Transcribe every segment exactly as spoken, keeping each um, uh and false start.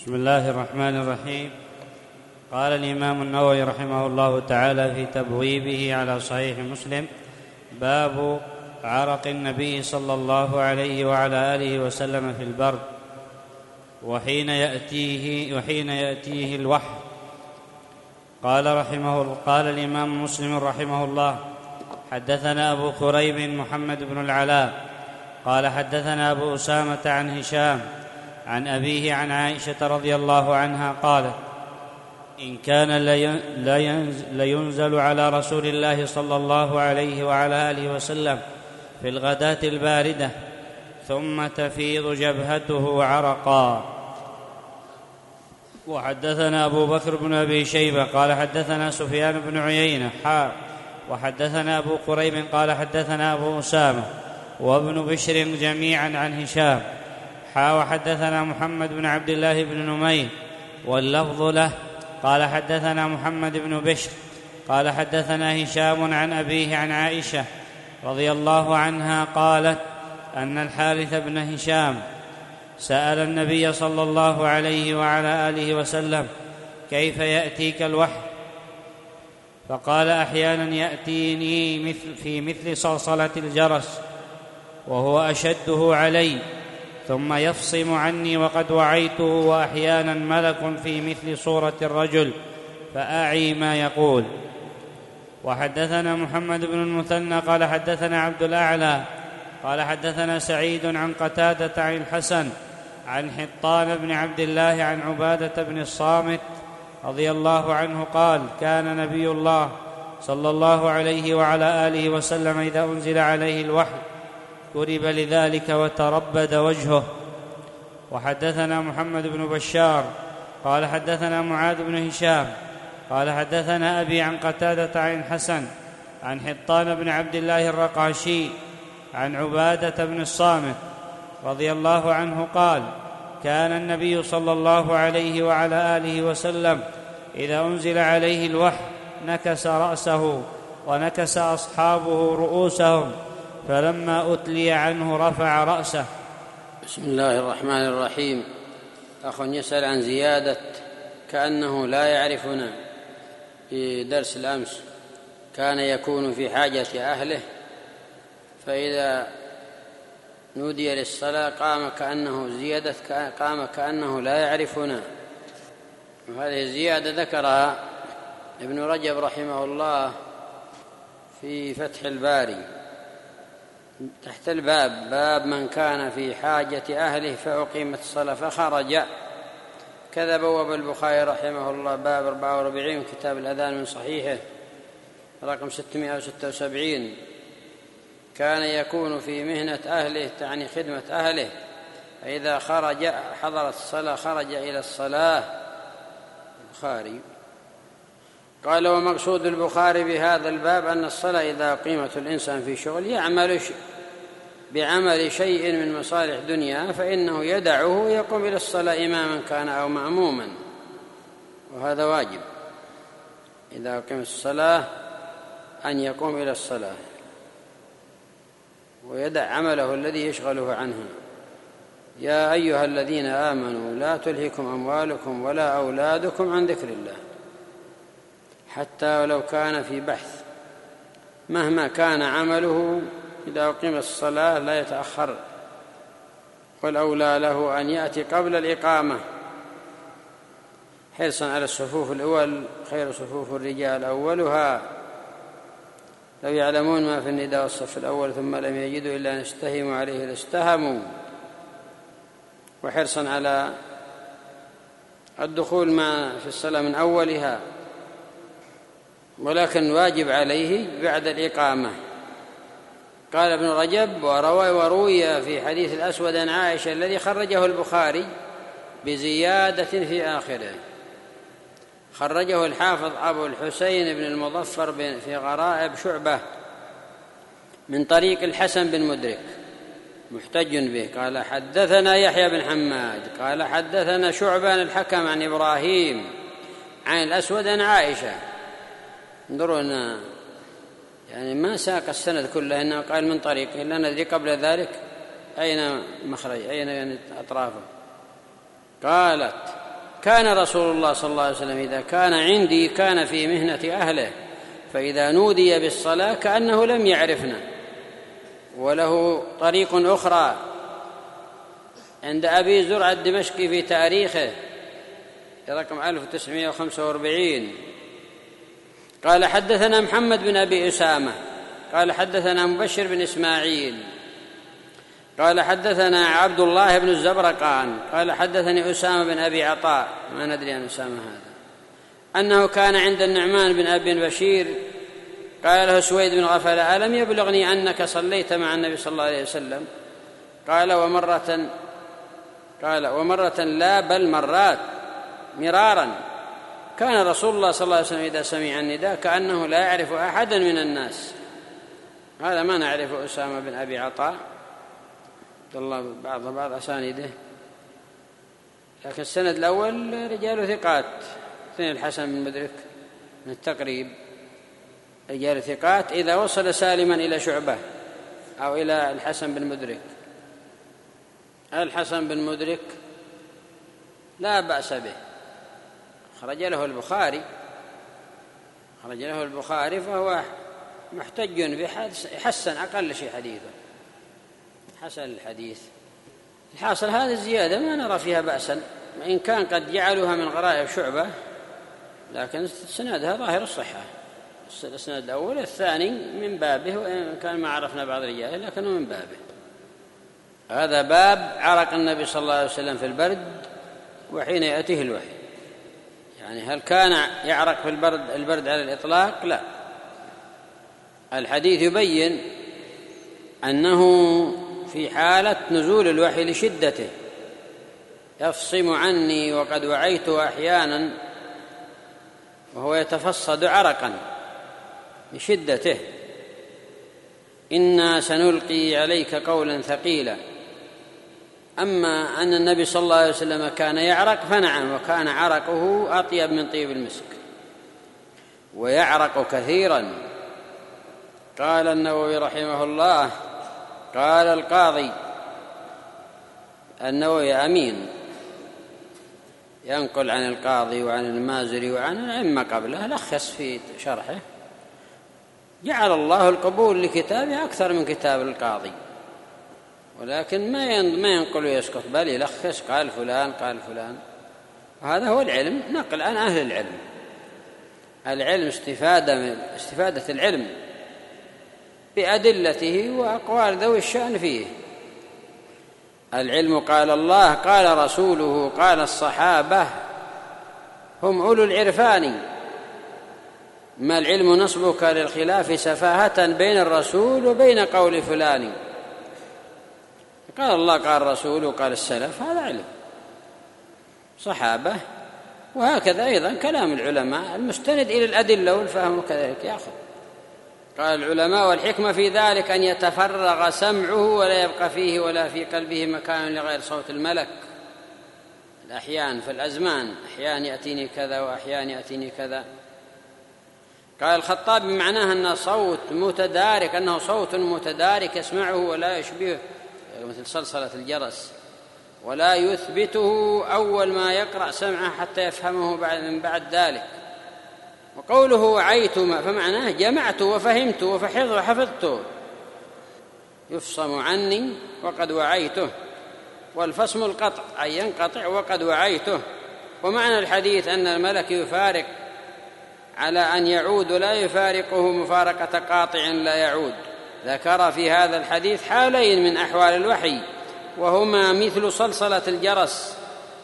بسم الله الرحمن الرحيم. قال الإمام النووي رحمه الله تعالى في تبويبه على صحيح مسلم: باب عرق النبي صلى الله عليه وعلى آله وسلم في البرد وحين يأتيه, وحين يأتيه الوحي. قال, رحمه قال الإمام مسلم رحمه الله: حدثنا أبو كريب محمد بن العلاء قال حدثنا أبو أسامة عن هشام عن أبيه عن عائشة رضي الله عنها قالت: إن كان لينزل على رسول الله صلى الله عليه وعلى آله وسلم في الغداة الباردة ثم تفيض جبهته عرقا. وحدثنا أبو بكر بن أبي شيبة قال حدثنا سفيان بن عيينة حا وحدثنا أبو قريب قال حدثنا أبو أسامة وابن بشر جميعا عن هشام حا وحدثنا محمد بن عبد الله بن نمير واللفظ له قال حدثنا محمد بن بشر قال حدثنا هشام عن أبيه عن عائشة رضي الله عنها قالت أن الحارث بن هشام سأل النبي صلى الله عليه وعلى آله وسلم: كيف يأتيك الوحي؟ فقال: أحيانا يأتيني مثل في مثل صلصلة الجرس وهو أشده علي ثم يفصم عني وقد وعيته، وأحيانا ملك في مثل صورة الرجل فأعي ما يقول. وحدثنا محمد بن المثنى قال حدثنا عبد الأعلى قال حدثنا سعيد عن قتادة عن الحسن عن حطان بن عبد الله عن عبادة بن الصامت رضي الله عنه قال: كان نبي الله صلى الله عليه وعلى آله وسلم إذا أنزل عليه الوحي كرب لذلك وتربد وجهه. وحدثنا محمد بن بشار قال حدثنا معاذ بن هشام قال حدثنا أبي عن قتادة عن الحسن عن حطان بن عبد الله الرقاشي عن عبادة بن الصامت رضي الله عنه قال: كان النبي صلى الله عليه وعلى آله وسلم إذا أنزل عليه الوحي نكس رأسه ونكس أصحابه رؤوسهم، فلما أتلي عنه رفع رأسه. بسم الله الرحمن الرحيم. أخ يسأل عن زيادة كأنه لا يعرفنا في درس الأمس: كان يكون في حاجة أهله فإذا نودي للصلاة قام كأنه زيادة قام كأنه لا يعرفنا. وهذه الزيادة ذكرها ابن رجب رحمه الله في فتح الباري تحت الباب: باب من كان في حاجة أهله فأقيمت الصلاة فخرج. كذا بواب البخاري رحمه الله باب أربعة وأربعين كتاب الأذان من صحيحه رقم ستمائة وستة وسبعين: كان يكون في مهنة أهله تعني خدمة أهله، فإذا خرج حضرت الصلاة خرج إلى الصلاة. البخاري قال: ومقصود البخاري بهذا الباب أن الصلاة إذا قيمت الإنسان في شغل يعمل بعمل شيء من مصالح دنيا فإنه يدعه يقوم إلى الصلاة إماما كان أو مأموما، وهذا واجب إذا قيمت الصلاة أن يقوم إلى الصلاة ويدع عمله الذي يشغله عنها. يا أيها الذين آمنوا لا تلهكم أموالكم ولا أولادكم عن ذكر الله حتى ولو كان في بحث. مهما كان عمله إذا أقيم الصلاة لا يتأخر، والأولى له أن يأتي قبل الإقامة حرصا على الصفوف الأول. خير صفوف الرجال أولها، لو يعلمون ما في النداء والصف الأول ثم لم يجدوا إلا أن يستهموا عليه لاستهموا. وحرصا على الدخول ما في الصلاة من أولها، ولكن واجب عليه بعد الإقامة. قال ابن رجب: وروي وروي في حديث الأسود عن عائشة الذي خرجه البخاري بزيادة في آخره. خرجه الحافظ أبو الحسين بن المظفر في غرائب شعبة من طريق الحسن بن مدرك محتج به. قال: حدثنا يحيى بن حماد قال حدثنا شعبان الحكم عن إبراهيم عن الأسود عن عائشة. انظرونا يعني ما ساق السند كله، إنه قال من طريق، إلا ندري قبل ذلك أين مخرج أين يعني أطرافه. قالت كان رسول الله صلى الله عليه وسلم إذا كان عندي كان في مهنة أهله، فإذا نودي بالصلاة كأنه لم يعرفنا. وله طريق أخرى عند أبي زرع الدمشقي في تاريخه رقم ألف وتسعمائة وخمسة وأربعين قال حدثنا محمد بن أبي أسامة قال حدثنا مبشر بن إسماعيل قال حدثنا عبد الله بن الزبرقان قال حدثني أسامة بن أبي عطاء، ما ندري عن أسامة هذا، أنه كان عند النعمان بن أبي بشير قال له سويد بن غفلة ألم يبلغني أنك صليت مع النبي صلى الله عليه وسلم؟ قال ومرة قال ومرة لا بل مرات مرارا كان رسول الله صلى الله عليه وسلم إذا سمع النداء كأنه لا يعرف أحدا من الناس. هذا ما نعرف أسامة بن أبي عطاء الله بعض بعض أسانيده، لكن السند الأول رجال ثقات، اثنين الحسن بن مدرك من التقريب رجال ثقات إذا وصل سالما إلى شعبة أو إلى الحسن بن مدرك. الحسن بن مدرك لا بأس به، خرج له البخاري خرج له البخاري فهو محتج بحدث يحسن أقل شيء حديثه، حسن الحديث. الحاصل هذه الزيادة ما نرى فيها بأسا، وإن كان قد جعلوها من غرائب شعبة، لكن سندها ظاهر الصحة. السند الأول الثاني من بابه، وإن كان ما عرفنا بعض رجاله لكنه من بابه. هذا باب عرق النبي صلى الله عليه وسلم في البرد وحين يأتيه الوحي، يعني هل كان يعرق في البرد البرد على الإطلاق؟ لا، الحديث يبين أنه في حالة نزول الوحي لشدته يفصم عني وقد وعيت أحيانا وهو يتفصد عرقا لشدته. إنا سنلقي عليك قولا ثقيلا. أما أن النبي صلى الله عليه وسلم كان يعرق فنعم، وكان عرقه أطيب من طيب المسك ويعرق كثيرا. قال النووي رحمه الله قال القاضي النووي أمين ينقل عن القاضي وعن المازري وعن الأئمة قبله، لخص في شرحه جعل الله القبول لكتابه أكثر من كتاب القاضي، ولكن ما ما ينقل ويسكت، بل يلخص قال فلان قال فلان. وهذا هو العلم، نقل عن أهل العلم. العلم استفادة من استفادة العلم بأدلته وأقوال ذوي الشأن فيه. العلم قال الله قال رسوله قال الصحابة هم أولو العرفان. ما العلم نصبك للخلاف سفاهة بين الرسول وبين قول فلان. قال الله قال الرسول وقال السلف، هذا علم صحابة. وهكذا أيضا كلام العلماء المستند إلى الأدلة والفهم كذلك يأخذ. قال العلماء والحكمة في ذلك أن يتفرغ سمعه ولا يبقى فيه ولا في قلبه مكان لغير صوت الملك. الأحيان في الأزمان، أحيان يأتيني كذا وأحيان يأتيني كذا. قال الخطاب بمعناه أن صوت متدارك، أنه صوت متدارك يسمعه ولا يشبهه، مثل صلصلة الجرس، ولا يثبته أول ما يقرأ سمعه حتى يفهمه بعد من بعد ذلك. وقوله وعيتما فمعناه جمعت وفهمت وحفظته، يفصم عني وقد وعيته. والفصم القطع أي ينقطع وقد وعيته. ومعنى الحديث أن الملك يفارق على أن يعود لا يفارقه مفارقة قاطع لا يعود. ذكر في هذا الحديث حالين من أحوال الوحي، وهما مثل صلصلة الجرس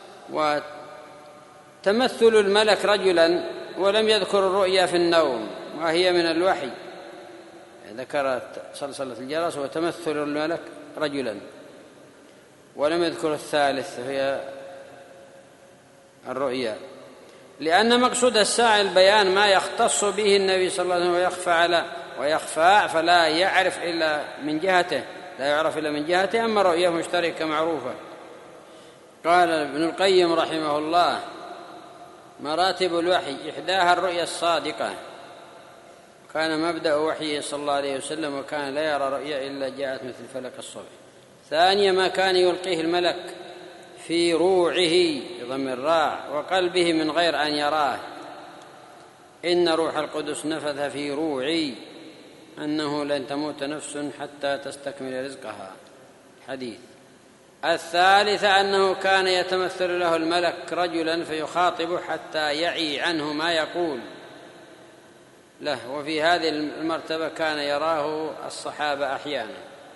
وتمثل الملك رجلا، ولم يذكر الرؤيا في النوم وهي من الوحي. ذكر صلصلة الجرس وتمثل الملك رجلا، ولم يذكر الثالث هي الرؤيا، لأن مقصود السائل بيان ما يختص به النبي صلى الله عليه وسلم ويخفى على ويخفى فلا يعرف إلا من جهته، لا يعرف إلا من جهته. أما رؤية مشتركة معروفة. قال ابن القيم رحمه الله مراتب الوحي إحداها الرؤيا الصادقة، كان مبدأ وحيه صلى الله عليه وسلم وكان لا يرى رؤيا إلا جاءت مثل فلك الصبح. ثانيا ما كان يلقيه الملك في روعه ضم الراء وقلبه من غير أن يراه. إن روح القدس نفث في روعي أنه لن تموت نفس حتى تستكمل رزقها. حديث. الثالثة أنه كان يتمثل له الملك رجلا فيخاطبه حتى يعي عنه ما يقول له، وفي هذه المرتبة كان يراه الصحابة أحيانا.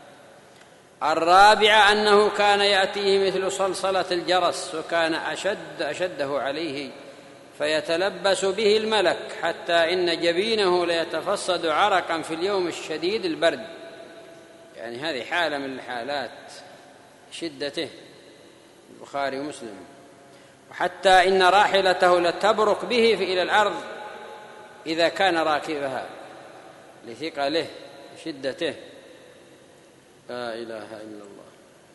الرابعة أنه كان يأتيه مثل صلصلة الجرس، وكان أشد أشده عليه فيتلبس به الملك حتى إن جبينه ليتفصد عرقا في اليوم الشديد البرد. يعني هذه حالة من الحالات شدته، البخاري ومسلم. وحتى إن راحلته لتبرك به إلى الأرض إذا كان راكبها لثقله شدته. لا إله إلا الله.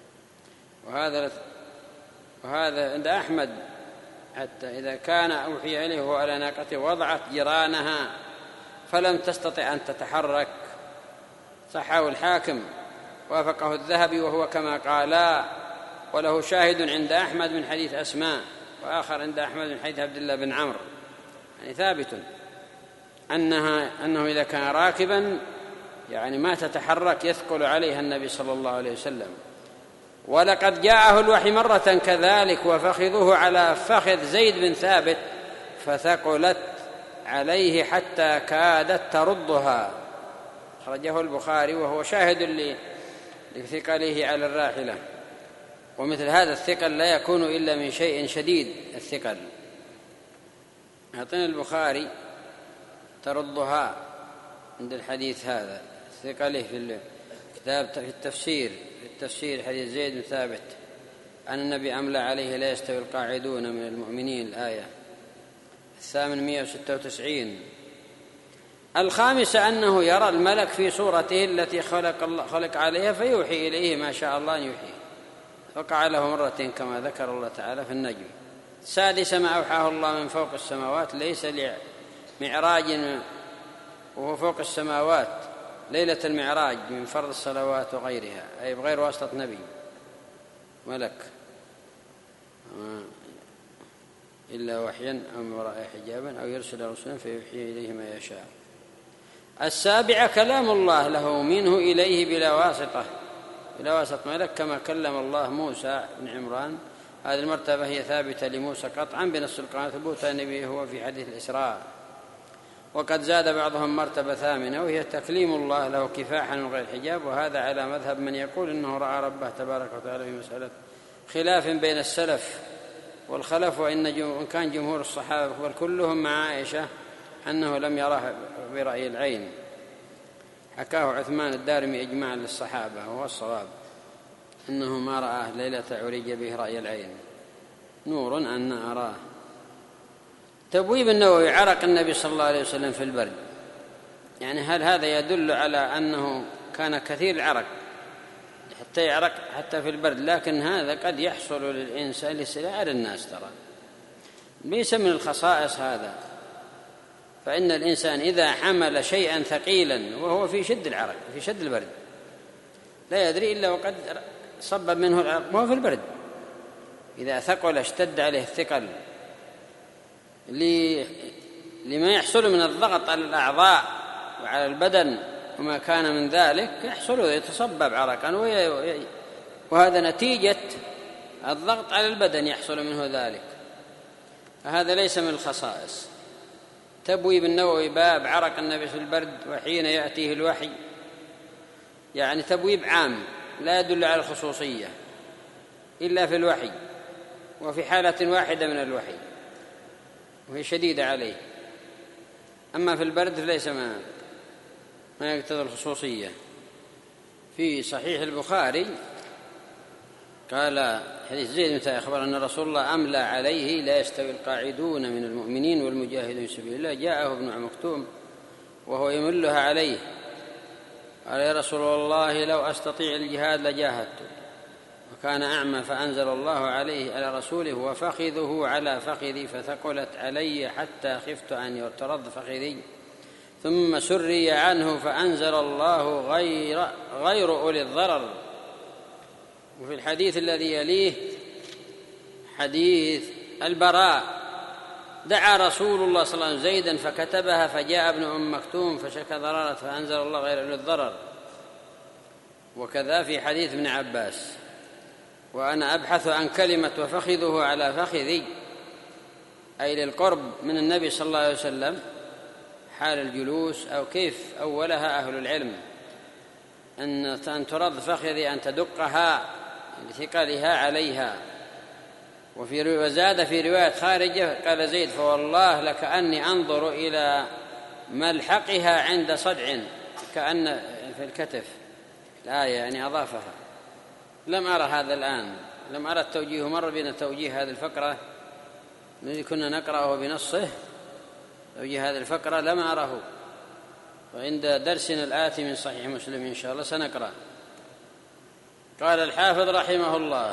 وهذا وهذا عند أحمد حتى إذا كان أوحي إليه وهو على ناقته وضعت جيرانها فلم تستطع أن تتحرك. صححه الحاكم وافقه الذهبي وهو كما قالا، وله شاهد عند أحمد من حديث أسماء، وآخر عند أحمد من حديث عبد الله بن عمرو، يعني ثابت أنها أنه إذا كان راكبا يعني ما تتحرك يثقل عليها النبي صلى الله عليه وسلم. ولقد جاءه الوحي مرة كذلك وفخذه على فخذ زيد بن ثابت فثقلت عليه حتى كادت تردها. خرجه البخاري وهو شاهد لثقله على الراحلة. ومثل هذا الثقل لا يكون إلا من شيء شديد الثقل. أعطينا البخاري تردها عند الحديث هذا ثقله في الكتاب في التفسير في التفسير حديث زيد بن ثابت أن النبي أملى عليه لا يستوي القاعدون من المؤمنين الآية الثامن مئة وستة وتسعين. الخامسة أنه يرى الملك في صورته التي خلق, الله خلق عليها فيوحي إليه ما شاء الله أن يوحي، وقع له مرة كما ذكر الله تعالى في النجم. السادسة ما أوحاه الله من فوق السماوات ليس لمعراج وهو فوق السماوات ليلة المعراج من فرض الصلوات وغيرها، أي بغير واسطة نبي ملك إلا وحيا أو من وراء حجابا أو يرسل رسولا فيوحي إليه ما يشاء. السابعة كلام الله له منه إليه بلا واسطة بلا واسطة ملك كما كلم الله موسى بن عمران. هذه المرتبة هي ثابتة لموسى قطعا بنص القرآن ثبوتها النبي هو في حديث الإسراء. وقد زاد بعضهم مرتبة ثامنة وهي تكليم الله له كفاحا من غير حجاب، وهذا على مذهب من يقول إنه رأى ربه تبارك وتعالى في مسألة خلاف بين السلف والخلف، وإن كان جمهور الصحابة بل كلهم مع عائشة أنه لم يراه برأي العين. حكاه عثمان الدارمي إجماعا للصحابة وهو الصواب أنه ما رآه ليلة عرج به رأي العين، نور أن أراه. تبويب النووي عرق النبي صلى الله عليه وسلم في البرد، يعني هل هذا يدل على أنه كان كثير العرق حتى يعرق حتى في البرد؟ لكن هذا قد يحصل للإنسان لسائر الناس، ترى ليس من الخصائص هذا. فإن الإنسان إذا حمل شيئا ثقيلا وهو في شد العرق في شد البرد لا يدري إلا وقد صب منه العرق وهو في البرد. إذا ثقل اشتد عليه الثقل لما يحصل من الضغط على الأعضاء وعلى البدن وما كان من ذلك يحصل يتصبب عرقا، وهذا نتيجة الضغط على البدن يحصل منه ذلك. هذا ليس من الخصائص. تبويب النووي باب عرق النبي في البرد وحين يأتيه الوحي، يعني تبويب عام لا يدل على الخصوصية إلا في الوحي وفي حالة واحدة من الوحي وهي شديدة عليه. أما في البرد فليس ما ما يقتضي الخصوصية. في صحيح البخاري قال حديث زيد بن ثابت أخبر أن رسول الله أملى عليه لا يستوي القاعدون من المؤمنين والمجاهدون في سبيل الله. جاءه ابن مكتوم وهو يملها عليه قال يا رسول الله لو أستطيع الجهاد لجاهدت، وكان أعمى فأنزل الله عليه على رسوله وفخذه على فخذي فثقلت علي حتى خفت أن يترض فخذي، ثم سري عنه فأنزل الله غير, غير أولي الضرر. وفي الحديث الذي يليه حديث البراء دعا رسول الله صلى الله عليه وسلم زيدا فكتبها، فجاء ابن أم مكتوم فشكى ضرارة فأنزل الله غير أولي الضرر. وكذا في حديث ابن عباس: وأنا أبحث عن كلمة وفخذه على فخذي، أي للقرب من النبي صلى الله عليه وسلم حال الجلوس، أو كيف أولها أهل العلم أن ترض فخذي أن تدقها لثقلها عليها. وفي وزاد في رواية خارجة قال زيد: فوالله لكأني أنظر إلى ملحقها عند صدع، كأن في الكتف الآية يعني أضافها. لم أرى هذا الآن، لم أرى التوجيه، مر بنا توجيه هذه الفقرة الذي كنا نقرأه بنصه، توجيه هذه الفقرة لم أره، وعند درسنا الآتي من صحيح مسلم إن شاء الله سنقرأ. قال الحافظ رحمه الله: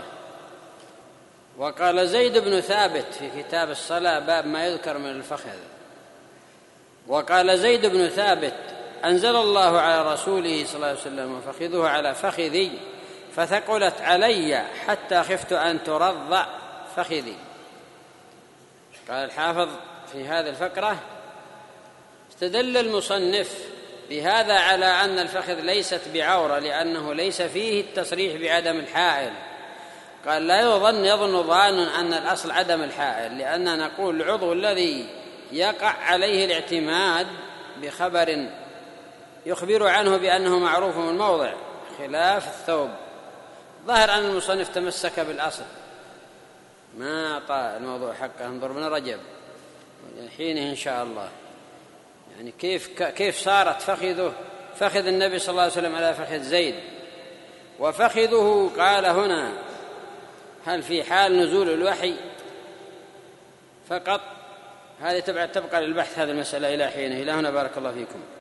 وقال زيد بن ثابت في كتاب الصلاة باب ما يذكر من الفخذ: وقال زيد بن ثابت: أنزل الله على رسوله صلى الله عليه وسلم: وفخذه على فخذي، فثقلت علي حتى خفت أن ترض فخذي. قال الحافظ في هذه الفقرة: استدل المصنف بهذا على أن الفخذ ليست بعورة، لأنه ليس فيه التصريح بعدم الحائل. قال: لا يظن يظن ظان أن الأصل عدم الحائل، لأننا نقول العضو الذي يقع عليه الاعتماد بخبر يخبر عنه بأنه معروف من الموضع، خلاف الثوب. ظاهر أن المصنف تمسك بالأصل، ما أعطى الموضوع حقه. انظر ابن رجب حينه إن شاء الله، يعني كيف كيف صارت فخذه فخذ النبي صلى الله عليه وسلم على فخذ زيد. وفخذه قال هنا هل في حال نزول الوحي فقط؟ هذه تبقى للبحث هذه المسألة إلى حينه. إلى هنا بارك الله فيكم.